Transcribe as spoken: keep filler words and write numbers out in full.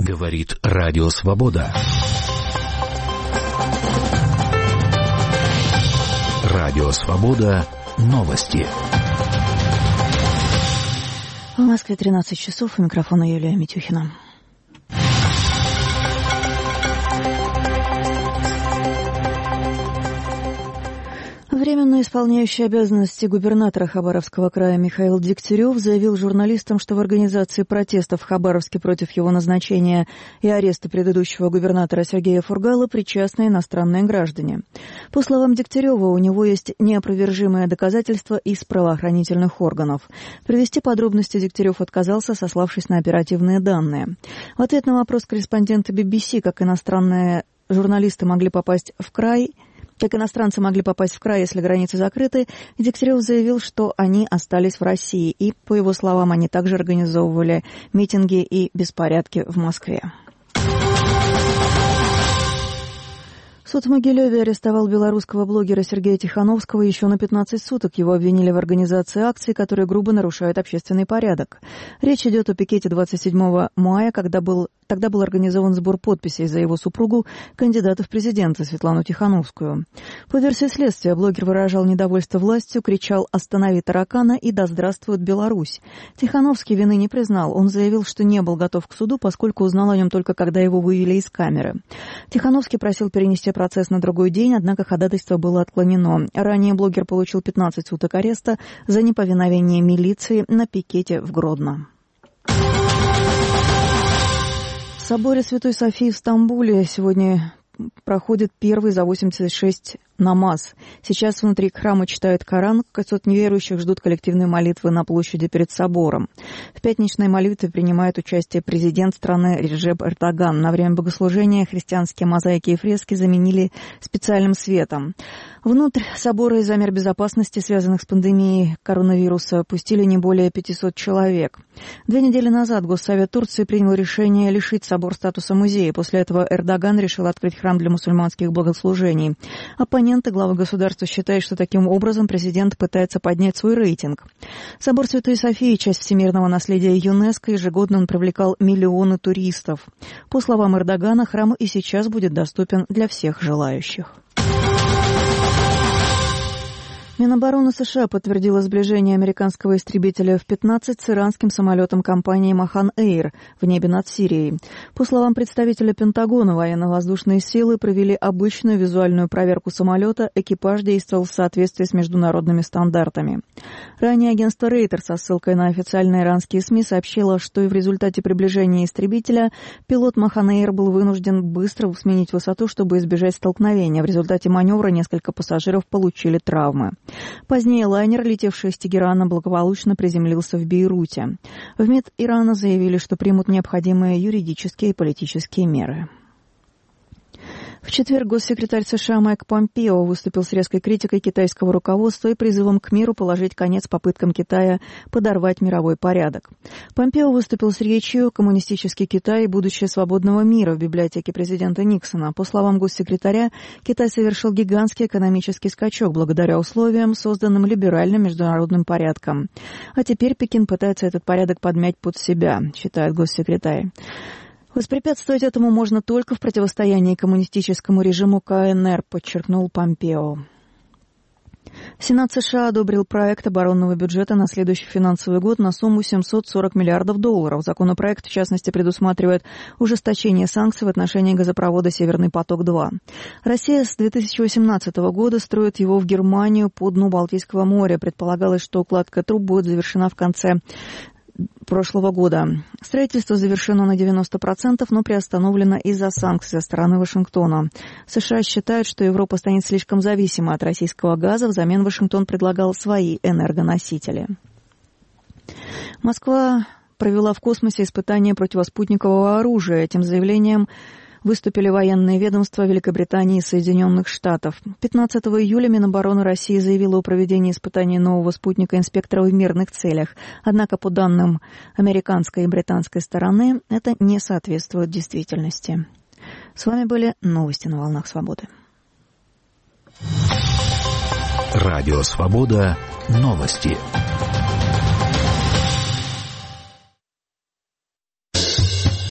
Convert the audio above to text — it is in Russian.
Говорит Радио Свобода. Радио Свобода. Новости. В Москве тринадцать часов. У микрофона Юлия Митюхина. Временно исполняющий обязанности губернатора Хабаровского края Михаил Дегтярев заявил журналистам, что в организации протестов в Хабаровске против его назначения и ареста предыдущего губернатора Сергея Фургала причастны иностранные граждане. По словам Дегтярева, у него есть неопровержимые доказательства из правоохранительных органов. Привести подробности Дегтярев отказался, сославшись на оперативные данные. В ответ на вопрос корреспондента би би си, как иностранные журналисты могли попасть в край, Как иностранцы могли попасть в край, если границы закрыты, Дегтярев заявил, что они остались в России, и, по его словам, они также организовывали митинги и беспорядки в Москве. Суд в Могилеве арестовал белорусского блогера Сергея Тихановского еще на пятнадцать суток. Его обвинили в организации акций, которые грубо нарушают общественный порядок. Речь идет о пикете двадцать седьмого мая, когда был, тогда был организован сбор подписей за его супругу, кандидата в президенты Светлану Тихановскую. По версии следствия, блогер выражал недовольство властью, кричал «Останови таракана» и «Да здравствует Беларусь». Тихановский вины не признал. Он заявил, что не был готов к суду, поскольку узнал о нем только когда его вывели из камеры. Тихановский просил перенести процесс на другой день, однако ходатайство было отклонено. Ранее блогер получил пятнадцать суток ареста за неповиновение милиции на пикете в Гродно. В соборе Святой Софии в Стамбуле сегодня проходит первый за восемьдесят шесть намаз. Сейчас внутри храма читают Коран, сотни верующих ждут коллективной молитвы на площади перед собором. В пятничной молитве принимает участие президент страны Реджеп Эрдоган. На время богослужения христианские мозаики и фрески заменили специальным светом. Внутрь собора из-за мер безопасности, связанных с пандемией коронавируса, пустили не более пятисот человек. Две недели назад Госсовет Турции принял решение лишить собор статуса музея. После этого Эрдоган решил открыть храм для мусульманских богослужений. Оппоненты главы государства считают, что таким образом президент пытается поднять свой рейтинг. Собор Святой Софии, часть всемирного наследия ЮНЕСКО, ежегодно он привлекал миллионы туристов. По словам Эрдогана, храм и сейчас будет доступен для всех желающих. Минобороны США подтвердила сближение американского истребителя эф пятнадцать с иранским самолетом компании «Махан Эйр» в небе над Сирией. По словам представителя Пентагона, военно-воздушные силы провели обычную визуальную проверку самолета, экипаж действовал в соответствии с международными стандартами. Ранее агентство Рейтер со ссылкой на официальные иранские СМИ сообщило, что и в результате приближения истребителя пилот «Махан Эйр» был вынужден быстро сменить высоту, чтобы избежать столкновения. В результате маневра несколько пассажиров получили травмы. Позднее лайнер, летевший из Тегерана, благополучно приземлился в Бейруте. В МИД Ирана заявили, что примут необходимые юридические и политические меры. В четверг госсекретарь США Майк Помпео выступил с резкой критикой китайского руководства и призывом к миру положить конец попыткам Китая подорвать мировой порядок. Помпео выступил с речью «Коммунистический Китай и будущее свободного мира» в библиотеке президента Никсона. По словам госсекретаря, Китай совершил гигантский экономический скачок благодаря условиям, созданным либеральным международным порядком. А теперь Пекин пытается этот порядок подмять под себя, считает госсекретарь. Воспрепятствовать этому можно только в противостоянии коммунистическому режиму ка эн эр, подчеркнул Помпео. Сенат США одобрил проект оборонного бюджета на следующий финансовый год на сумму семьсот сорок миллиардов долларов. Законопроект, в частности, предусматривает ужесточение санкций в отношении газопровода «Северный поток-два». Россия с две тысячи восемнадцатого года строит его в Германию по дну Балтийского моря. Предполагалось, что укладка труб будет завершена в конце прошлого года. Строительство завершено на девяносто процентов, но приостановлено из-за санкций со стороны Вашингтона. США считают, что Европа станет слишком зависима от российского газа, взамен Вашингтон предлагал свои энергоносители. Москва провела в космосе испытания противоспутникового оружия. Этим заявлением выступили военные ведомства Великобритании и Соединенных Штатов. пятнадцатого июля Минобороны России заявила о проведении испытаний нового спутника «Инспектора» в мирных целях. Однако, по данным американской и британской стороны, это не соответствует действительности. С вами были новости на волнах свободы. Радио Свобода. Новости.